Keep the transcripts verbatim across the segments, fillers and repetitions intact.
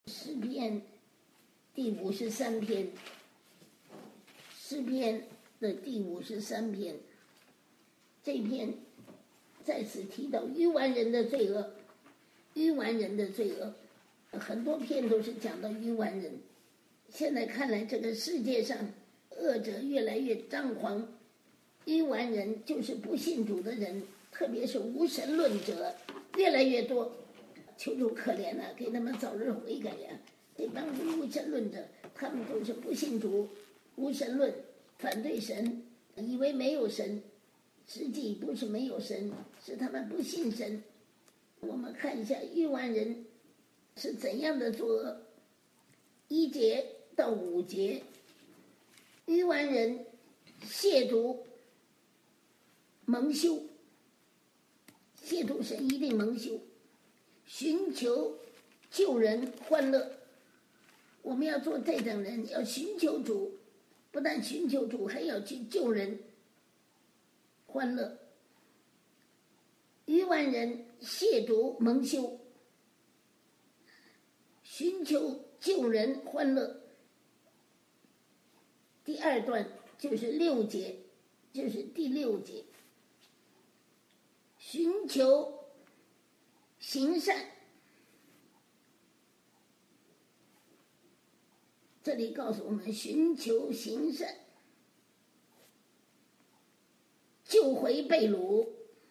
诗篇第五十三篇，诗篇的第五十三篇，这篇在此提到愚顽人的罪恶，愚顽人的罪恶，很多篇都是讲到愚顽人。现在看来，这个世界上恶者越来越张狂，愚顽人就是不信主的人，特别是无神论者越来越多。求主可怜啊，给他们早日悔改呀、啊！这帮无神论者，他们都是不信主，无神论，反对神，以为没有神，实际不是没有神，是他们不信神。我们看一下愚顽人是怎样的作恶。一节到五节，愚顽人亵渎蒙羞，亵渎神一定蒙羞，寻求救人欢乐。我们要做这等人，要寻求主，不但寻求主，还要去救人欢乐。愚顽人亵渎蒙羞，寻求救人欢乐。第二段就是六节，就是第六节，寻求行善。这里告诉我们，寻求行善，救回被掳。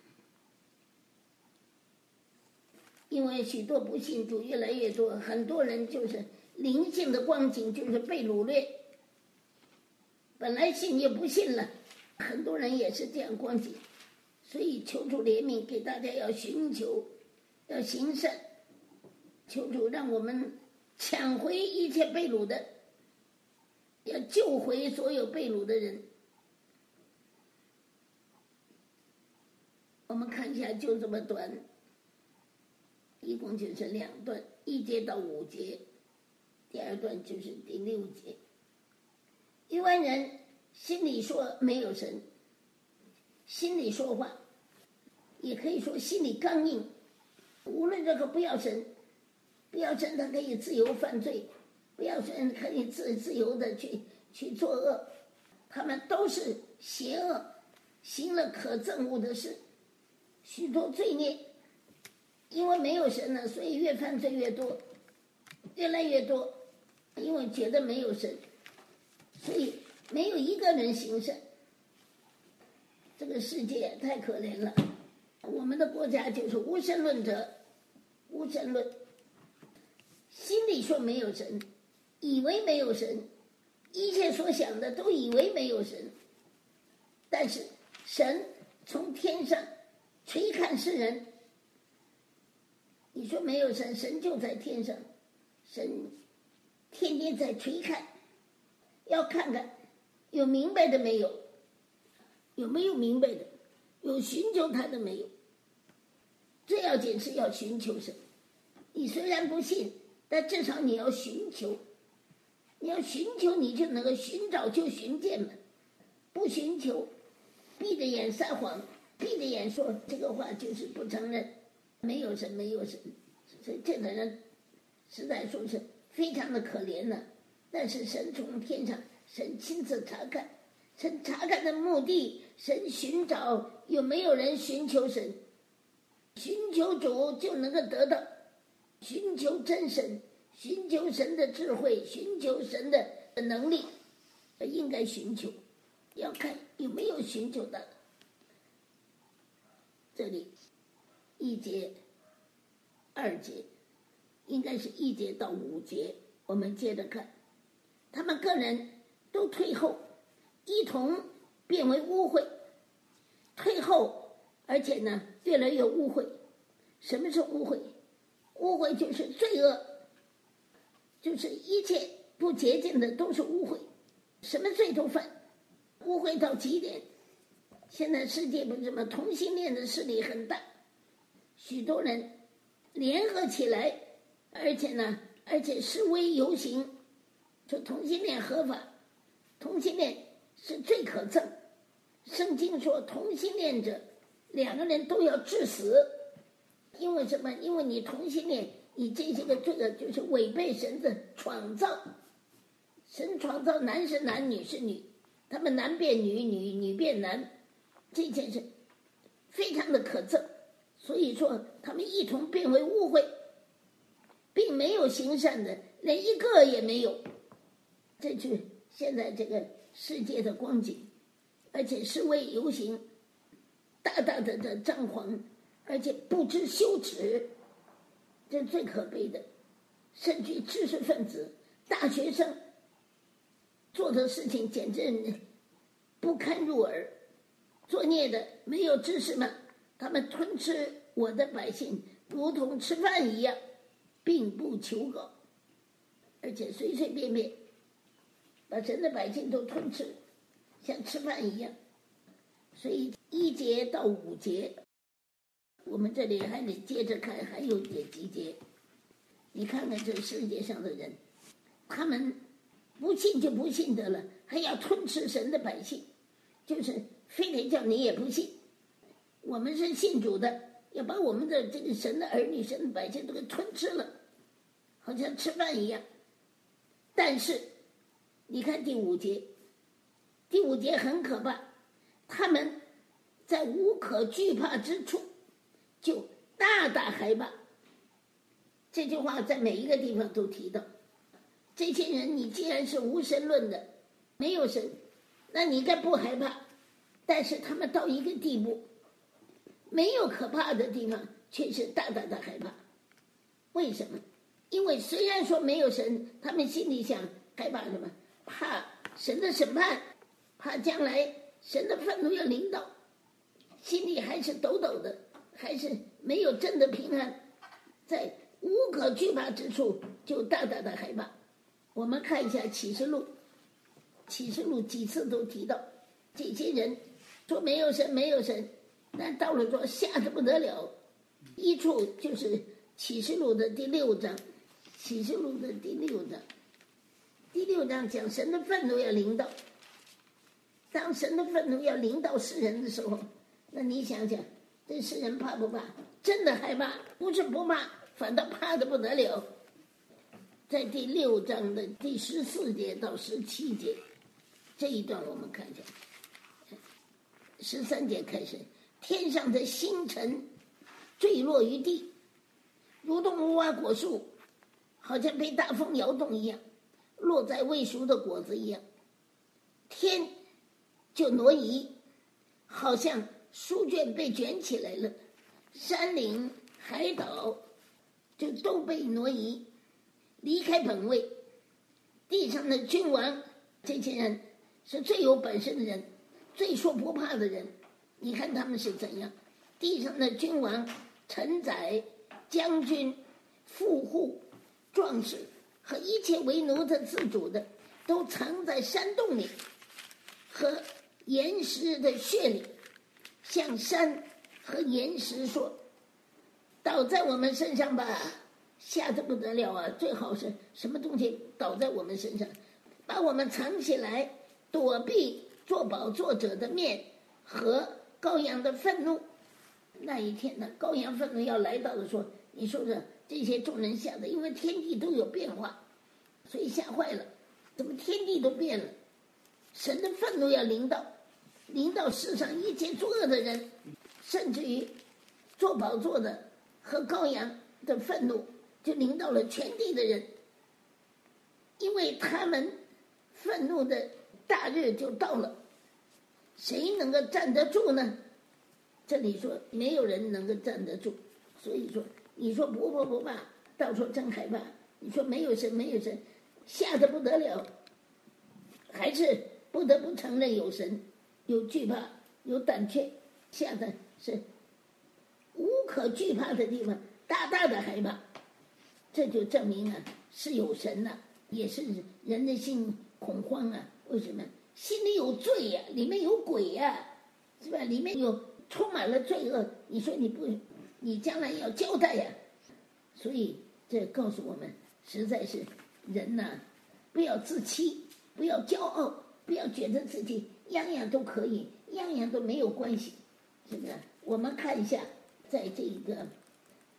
因为许多不信主越来越多，很多人就是灵性的光景就是被掳掠，本来信也不信了，很多人也是这样光景。所以求主怜悯，给大家要寻求，要行善，求主让我们抢回一切被掳的，要救回所有被掳的人。我们看一下，就这么短，一共就是两段，一节到五节，第二段就是第六节。愚顽人心里说没有神，心里说话，也可以说心里刚硬。无论这个不要神，不要神，他可以自由犯罪，不要神可以自自由的去去作恶，他们都是邪恶，行了可憎恶的事，许多罪孽。因为没有神呢，所以越犯罪越多，越来越多。因为觉得没有神，所以没有一个人行善。这个世界太可怜了，我们的国家就是无神论者，无神论，心里说没有神，以为没有神，一切所想的都以为没有神。但是神从天上垂看世人，你说没有神，神就在天上，神天天在垂看，要看看有明白的没有，有没有明白的，有寻求他的没有。最要紧是要寻求神，你虽然不信，但至少你要寻求，你要寻求，你就能够寻找就寻见了。不寻求，闭着眼撒谎，闭着眼说这个话，就是不承认没有神，没有神。所以这个人实在说是非常的可怜呢。但是神从天上，神亲自查看，神查看的目的，神寻找有没有人寻求神，寻求主就能够得到，寻求真神，寻求神的智慧，寻求神的能力，应该寻求，要看有没有寻求的。这里一节二节，应该是一节到五节，我们接着看。他们个人都退后，一同变为污秽，退后，而且呢越来越污秽。什么是污秽？污秽就是罪恶，就是一切不洁净的都是污秽，什么罪都犯，污秽到极点。现在世界不是什么同性恋的势力很大，许多人联合起来，而且呢而且示威游行，说同性恋合法，同性恋是最可憎。圣经说同性恋者两个人都要致死， 因为什么？因为你同性恋，你这些个罪恶就是违背神的创造。神创造男是男，女是女，他们男变女，女女变男，这件事非常的可憎。所以说他们一同变为污秽，并没有行善的，连一个也没有。这就是现在这个世界的光景。而且示威游行大大的的张狂，而且不知羞耻，这最可悲的。甚至知识分子大学生做的事情简直不堪入耳。作孽的没有知识吗？他们吞吃我的百姓如同吃饭一样，并不求告，而且随随便便把神的百姓都吞吃，像吃饭一样。所以一节到五节，我们这里还得接着看，还有几节。你看看这世界上的人，他们不信就不信得了，还要吞吃神的百姓，就是非得叫你也不信。我们是信主的，要把我们的这个神的儿女、神的百姓都给吞吃了，好像吃饭一样。但是你看第五节，第五节很可怕，他们在无可惧怕之处就大大害怕。这句话在每一个地方都提到。这些人，你既然是无神论的，没有神，那你应该不害怕。但是他们到一个地步，没有可怕的地方，却是大大的害怕。为什么？因为虽然说没有神，他们心里想害怕什么？怕神的审判，怕将来神的愤怒要临到，心里还是抖抖的，还是没有真的平安，在无可惧怕之处就大大的害怕。我们看一下启示录，启示录几次都提到这些人说没有神没有神，但到了说吓得不得了。一处就是启示录的第六章，启示录的第六章，第六章讲神的愤怒要临到。当神的愤怒要临到世人的时候，那你想想，这世人怕不怕？真的害怕，不是不怕，反倒怕得不得了。在第六章的第十四节到十七节这一段，我们看一下。十三节开始，天上的星辰坠落于地，如同无花果树，好像被大风摇动一样，落在未熟的果子一样。天就挪移，好像书卷被卷起来了，山岭海岛就都被挪移，离开本位。地上的君王，这些人是最有本事的人，最说不怕的人。你看他们是怎样？地上的君王、臣宰、将军、富户、壮士和一切为奴的自主的，都藏在山洞里和岩石的穴里，向山和岩石说：倒在我们身上吧！吓得不得了啊！最好是什么东西倒在我们身上，把我们藏起来，躲避做宝座者的面和羔羊的愤怒。那一天呢，羔羊愤怒要来到的时候，你说说这些众人吓得，因为天地都有变化，所以吓坏了。怎么天地都变了？神的愤怒要临到，临到世上一切作恶的人，甚至于做宝座的和羔羊的愤怒就临到了全地的人，因为他们愤怒的大日就到了。谁能够站得住呢？这里说没有人能够站得住，所以说你说不怕不怕，到时候真害怕。你说没有神没有神，吓得不得了，还是不得不承认有神，有惧怕，有胆怯，吓得是无可惧怕的地方，大大的害怕。这就证明啊，是有神呐、啊，也是人的心恐慌啊。为什么？心里有罪呀、啊，里面有鬼呀、啊，是吧？里面有充满了罪恶。你说你不，你将来要交代呀、啊。所以这告诉我们，实在是人呐、啊，不要自欺，不要骄傲，不要觉得自己样样都可以，样样都没有关系，是不是？我们看一下，在这个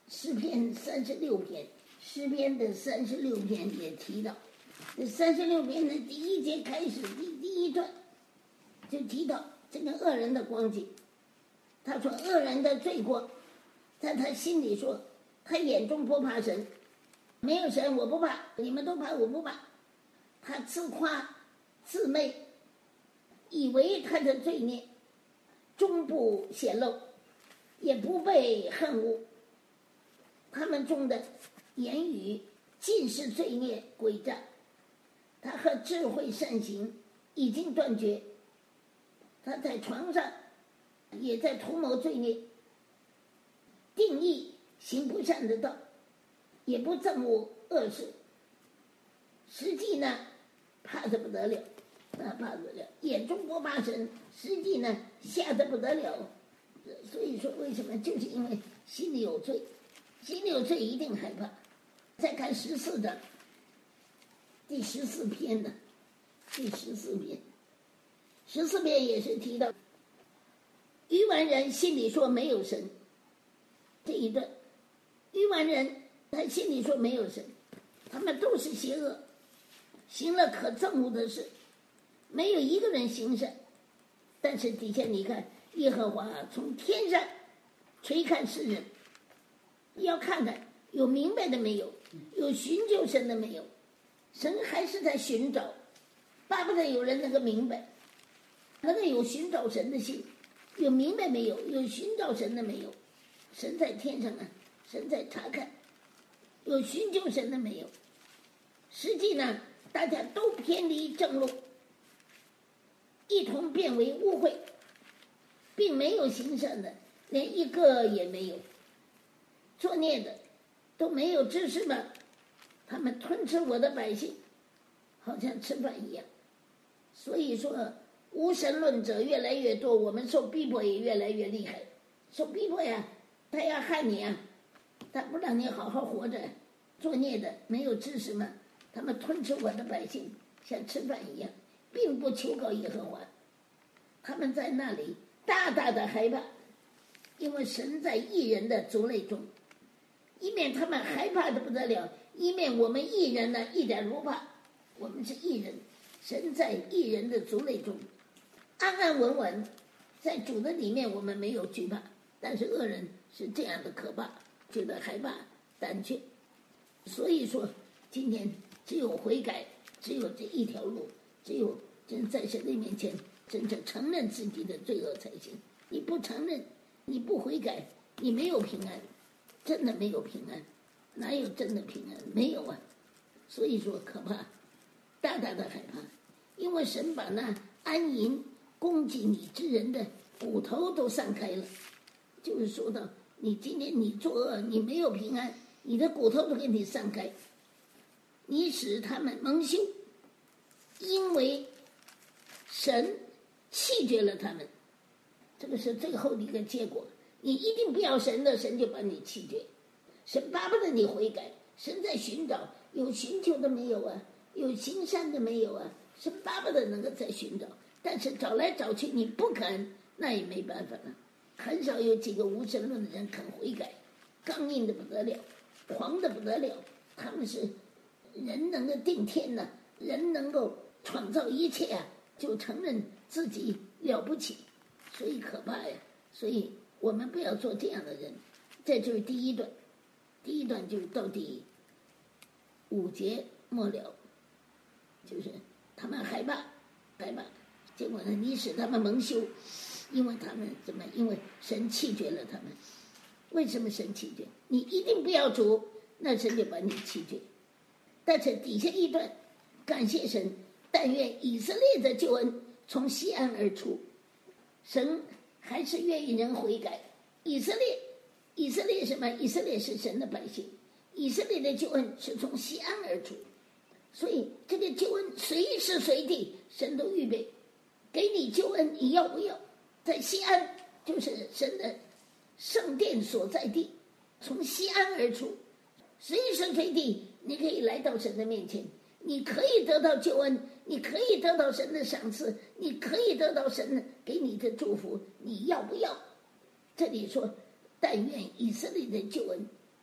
诗篇三十六篇，诗篇的三十六篇也提到，这三十六篇的第一节开始第第一段就提到这个恶人的光景。他说恶人的罪过，在他心里说，他眼中不怕神，没有神我不怕，你们都怕我不怕。他自夸自媚，以为他的罪孽终不显露，也不被恨恶。他们中的言语尽是罪孽诡诈，他和智慧善行已经断绝。他在床上也在图谋罪孽，定义行不善的道，也不憎恶恶事。实际呢，怕得不得了，啊，怕得了，眼中不怕神，实际呢，吓得不得了。所以说，为什么？就是因为心里有罪，心里有罪一定害怕。再看十四章，第十四篇呢，第十四篇，十四篇也是提到，愚顽人心里说没有神，这一段，愚顽人他心里说没有神，他们都是邪恶，行了可憎恶的事，没有一个人行善。但是底下你看，耶和华从天上垂看世人，要看看有明白的没有，有寻求神的没有。神还是在寻找，巴不得有人能够明白，能够有寻找神的心，有明白没有，有寻找神的没有。神在天上啊，神在查看，有寻求神的没有。实际呢，大家都偏离正路，一同变为污秽，并没有行善的，连一个也没有。作孽的都没有知识吗？他们吞吃我的百姓，好像吃饭一样。所以说，无神论者越来越多，我们受逼迫也越来越厉害。受逼迫呀，他要害你啊，他不让你好好活着。作孽的没有知识吗？他们吞吃我的百姓，像吃饭一样，并不求告耶和华。他们在那里大大的害怕，因为神在义人的族类中，一面他们害怕的不得了，一面我们义人呢一点不怕。我们是义人，神在义人的族类中安安稳稳，在主的里面我们没有惧怕。但是恶人是这样的可怕，觉得害怕胆怯。所以说今天只有悔改，只有这一条路，只有真在神的面前真正承认自己的罪恶才行。你不承认，你不悔改，你没有平安，真的没有平安。哪有真的平安？没有啊。所以说可怕，大大的害怕，因为神把那安营攻击你之人的骨头都散开了。就是说到你今天你作恶，你没有平安，你的骨头都给你散开，你使他们蒙羞，因为神弃绝了他们。这个是最后的一个结果。你一定不要神的，神就把你弃绝。神巴不得你悔改，神在寻找，有寻求的没有啊？有行善的没有啊？神巴不得能够在寻找，但是找来找去你不肯，那也没办法了。很少有几个无神论的人肯悔改，刚硬的不得了，狂的不得了。他们是人能够定天呢、啊，人能够创造一切啊，就承认自己了不起，所以可怕呀。所以我们不要做这样的人。这就是第一段，第一段就是到第五节末了，就是他们害怕，害怕，结果呢，你使他们蒙羞，因为他们怎么？因为神弃绝了他们。为什么神弃绝？你一定不要主，那神就把你弃绝。但是底下一段，感谢神，但愿以色列的救恩从西安而出。神还是愿意人悔改。以色列，以色列什么？以色列是神的百姓，以色列的救恩是从西安而出。所以这个救恩随时随地神都预备给你救恩，你要不要？在西安就是神的圣殿所在地，从西安而出，随时随地你可以来到神的面前，你可以得到救恩，你可以得到神的赏赐，你可以得到神给你的祝福，你要不要？这里说但愿以色列的救恩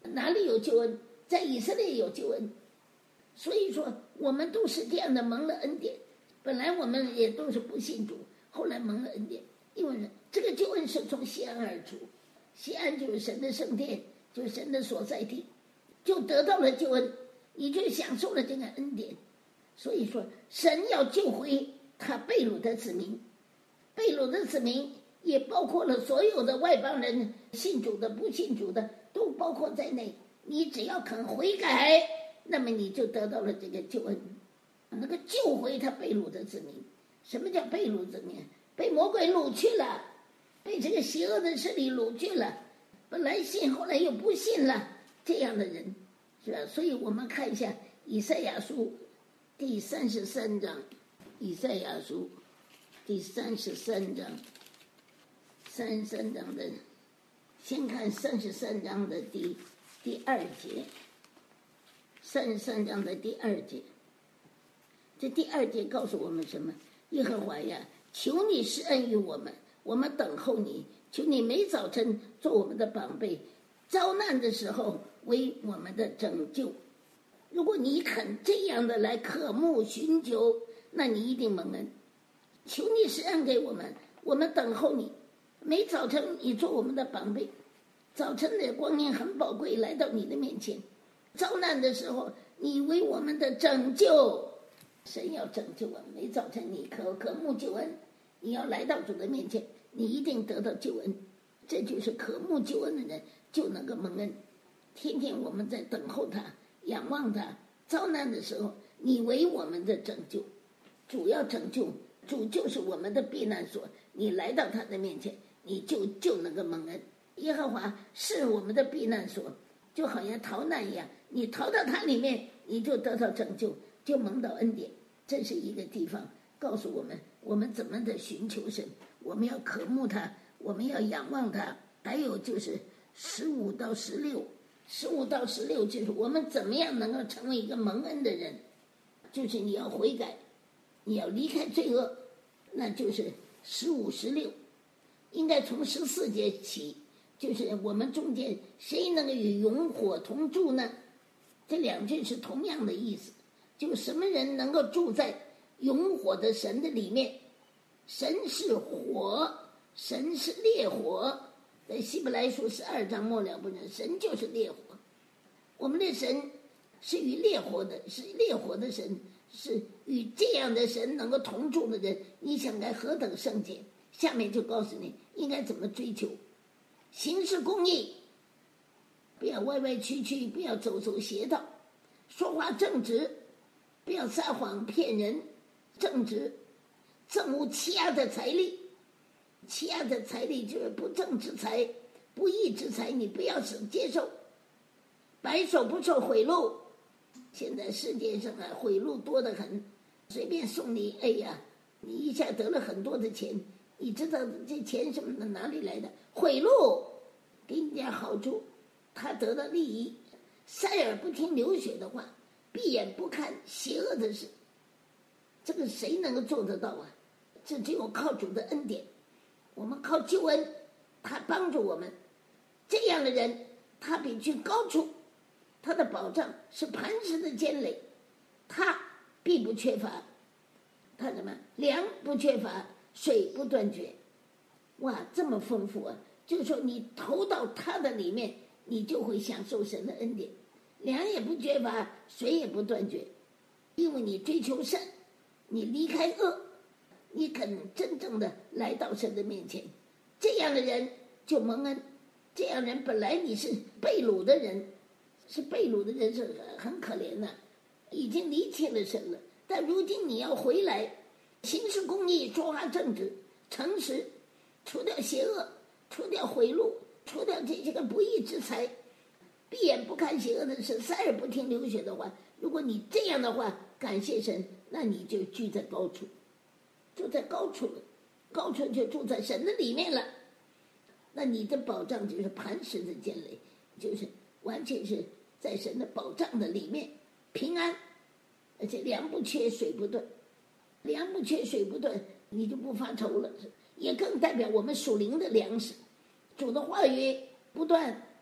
哪里有救恩？在以色列有救恩。所以说我们都是这样的蒙了恩典，本来我们也都是不信主，后来蒙了恩典，因为这个救恩是从西安而出，西安就是神的圣殿，就是神的所在地，就得到了救恩，你就享受了这个恩典。所以说神要救回他被掳的子民，被掳的子民也包括了所有的外邦人，信主的不信主的都包括在内，你只要肯悔改，那么你就得到了这个救恩，那个救回他被掳的子民。什么叫被掳子民？被魔鬼掳去了，被这个邪恶的势力掳去了，本来信后来又不信了，这样的人是吧？所以我们看一下以赛亚书第三十三章，以赛亚书第三十三章，三十三章的，先看三十三章的第第二节，三十三章的第二节，这第二节告诉我们什么？耶和华呀，求你施恩于我们，我们等候你，求你每早晨做我们的宝贝，遭难的时候为我们的拯救。如果你肯这样的来渴慕寻求，那你一定蒙恩。求你施恩给我们，我们等候你，每早晨你做我们的宝贝，早晨的光阴很宝贵，来到你的面前，遭难的时候你为我们的拯救，神要拯救我们，每早晨你渴渴慕救恩，你要来到主的面前，你一定得到救恩。这就是渴慕救恩的人就能够蒙恩。天天我们在等候他，仰望他，遭难的时候你为我们的拯救，主要拯救，主就是我们的避难所，你来到他的面前，你就就能够蒙恩。耶和华是我们的避难所，就好像逃难一样，你逃到他里面，你就得到拯救，就蒙到恩典。这是一个地方告诉我们，我们怎么的寻求神，我们要渴慕他，我们要仰望他。还有就是十五到十六，十五到十六就是我们怎么样能够成为一个蒙恩的人，就是你要悔改，你要离开罪恶，那就是十五十六。应该从十四节起，就是我们中间谁能够与永火同住呢？这两句是同样的意思，就什么人能够住在永火的神的里面。神是火，神是烈火，在希伯来书十二章末了部分，神就是烈火。我们的神是与烈火的，是烈火的神，是与这样的神能够同住的人，你想该何等圣洁。下面就告诉你应该怎么追求，行事公义，不要歪歪曲曲，不要走走邪道，说话正直，不要撒谎骗人，正直，憎恶欺压的财力，欺压的财力就是不正之财，不义之财，你不要接受，白手不受贿赂。现在世界上啊，贿赂多得很，随便送你，哎呀，你一下得了很多的钱，你知道这钱什么的哪里来的？贿赂，给你点好处，他得到利益，塞耳不听流血的话，闭眼不看邪恶的事，这个谁能够做得到啊？这只有靠主的恩典，我们靠救恩，他帮助我们。这样的人，他比去高处，他的保障是磐石的坚垒，他必不缺乏，他什么粮不缺乏，水不断绝。哇，这么丰富啊！就是说你投到他的里面，你就会享受神的恩典，粮也不缺乏，水也不断绝，因为你追求善，你离开恶，你肯真正的来到神的面前，这样的人就蒙恩。这样人本来你是被掳的人，是被掳的人是很可怜的，已经离弃了神了，但如今你要回来，行事公义，说话正直，诚实，除掉邪恶，除掉贿赂，除掉这些个不义之财，闭眼不看邪恶的事，塞耳不听流血的话，如果你这样的话，感谢神，那你就居在高处，住在高处了，高处就住在神的里面了。那你的保障就是磐石的坚垒，就是完全是在神的保障的里面，平安，而且粮不缺水不断，粮不缺水不断，你就不发愁了，也更代表我们属灵的粮食，主的话语不断，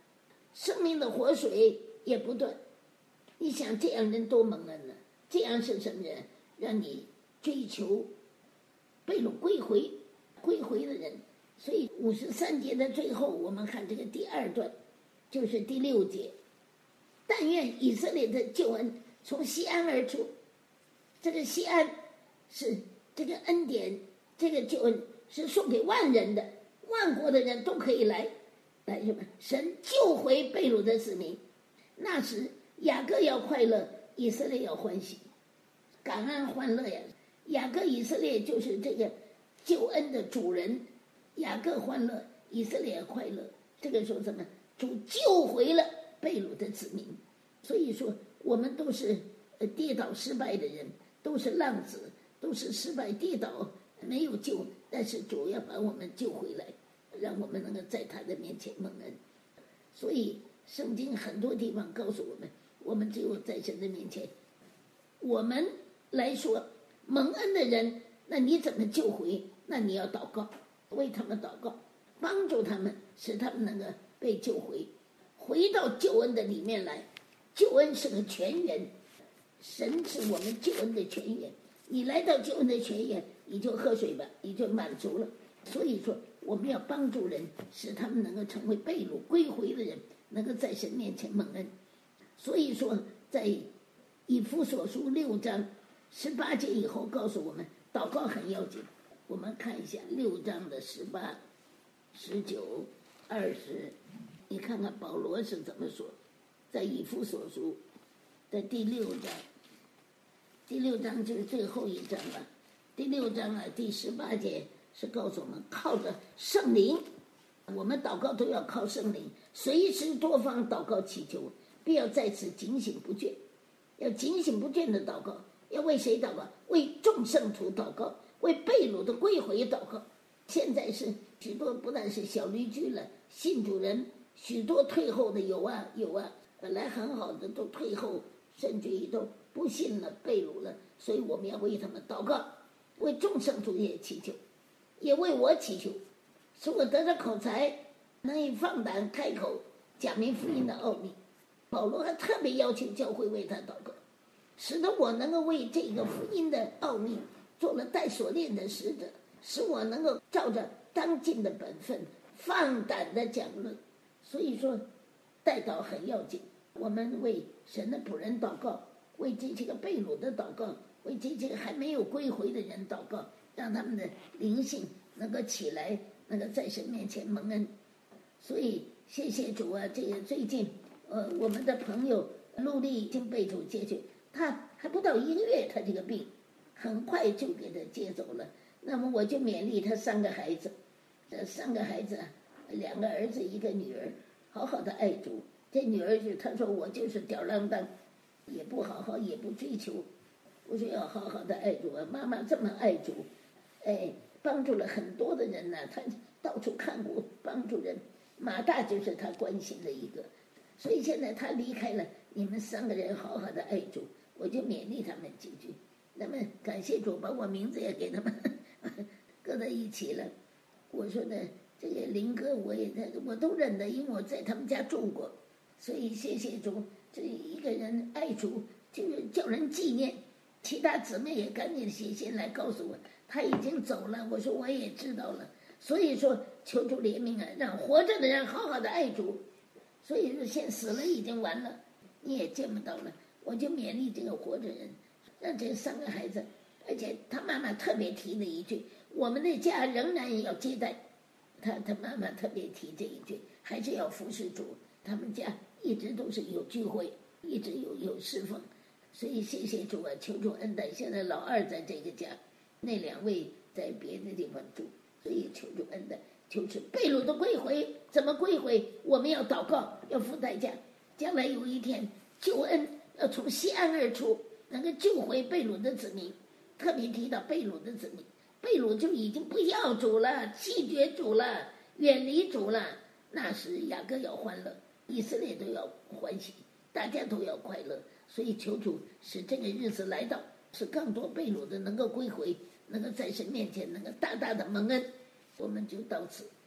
生命的活水也不断。你想这样人多蒙恩呢？这样是什么人？让你追求被掳归回归回的人。所以五十三节的最后，我们看这个第二段，就是第六节，但愿以色列的救恩从西安而出。这个西安是这个恩典，这个救恩是送给万人的，万国的人都可以来来什么？神救回被掳的子民。那时雅各要快乐，以色列要欢喜，感恩欢乐呀！雅各以色列就是这个救恩的主人，雅各欢乐，以色列快乐。这个说什么？主救回了被掳的子民。所以说我们都是跌倒失败的人，都是浪子，都是失败跌倒没有救，但是主要把我们救回来，让我们能够在他的面前蒙恩。所以圣经很多地方告诉我们，我们只有在神的面前，我们来说蒙恩的人，那你怎么救回？那你要祷告，为他们祷告，帮助他们，使他们能够被救回，回到救恩的里面来。救恩是个泉源，神是我们救恩的泉源，你来到救恩的泉源，你就喝水吧，你就满足了。所以说我们要帮助人，使他们能够成为被掳归回的人，能够在神面前蒙恩。所以说在以弗所书六章十八节以后告诉我们，祷告很要紧。我们看一下六章的十八、十九、二十，你看看保罗是怎么说。在以弗所书的第六章，第六章就是最后一章了。第六章啊，第十八节是告诉我们，靠着圣灵，我们祷告都要靠圣灵，随时多方祷告祈求，必要在此警醒不倦。要警醒不倦的祷告，要为谁祷告？为众圣徒祷告，为被掳的归回祷告。现在是许多不但是小驴驹了，信主人许多退后的有啊有啊，本来很好的都退后，甚至于都不信了，被掳了。所以我们要为他们祷告，为众圣徒也祈求，也为我祈求，使我得着口才，能以放胆开口讲明福音的奥秘。保罗还特别要求教会为他祷告，使得我能够为这个福音的奥秘做了带锁链的使者，使我能够照着当尽的本分放胆的讲论。所以说代祷很要紧，我们为神的仆人祷告，为这些个被掳的祷告，为这些还没有归回的人祷告，让他们的灵性能够起来，能够在神面前蒙恩。所以谢谢主啊，这个最近呃，我们的朋友陆丽已经被主接去，他还不到一个月，他这个病很快就给他接走了。那么我就勉励他三个孩子，这三个孩子，两个儿子一个女儿，好好的爱主。这女儿就她说我就是吊儿郎当，也不好好也不追求。我说要好好的爱主啊，妈妈这么爱主，哎，帮助了很多的人呢、啊，她到处看顾帮助人。马大就是他关心的一个，所以现在他离开了，你们三个人好好的爱主，我就勉励他们几句。那么感谢主把我名字也给他们搁在一起了。我说呢，这个林哥我也我都认得，因为我在他们家住过，所以谢谢主。这一个人爱主就是叫人纪念，其他姊妹也赶紧写信来告诉我他已经走了。我说我也知道了。所以说求主怜悯啊，让活着的人好好的爱主。所以说现死了已经完了，你也见不到了。我就勉励这个活着人，让这三个孩子，而且他妈妈特别提了一句，我们的家仍然要接待他，他妈妈特别提这一句，还是要服侍主。他们家一直都是有聚会，一直有有侍奉，所以谢谢主啊，求主恩待。现在老二在这个家，那两位在别的地方住，所以求主恩待，就是被掳的归回。怎么归回？我们要祷告，要付代价。将来有一天救恩要从西安而出，能够救回被掳的子民。特别提到被掳的子民，被掳就已经不要主了，弃绝主了，远离主了。那时雅各要欢乐，以色列都要欢喜，大家都要快乐。所以求主使这个日子来到，使更多被掳的能够归回，能够在神面前能够大大的蒙恩。我们就到此。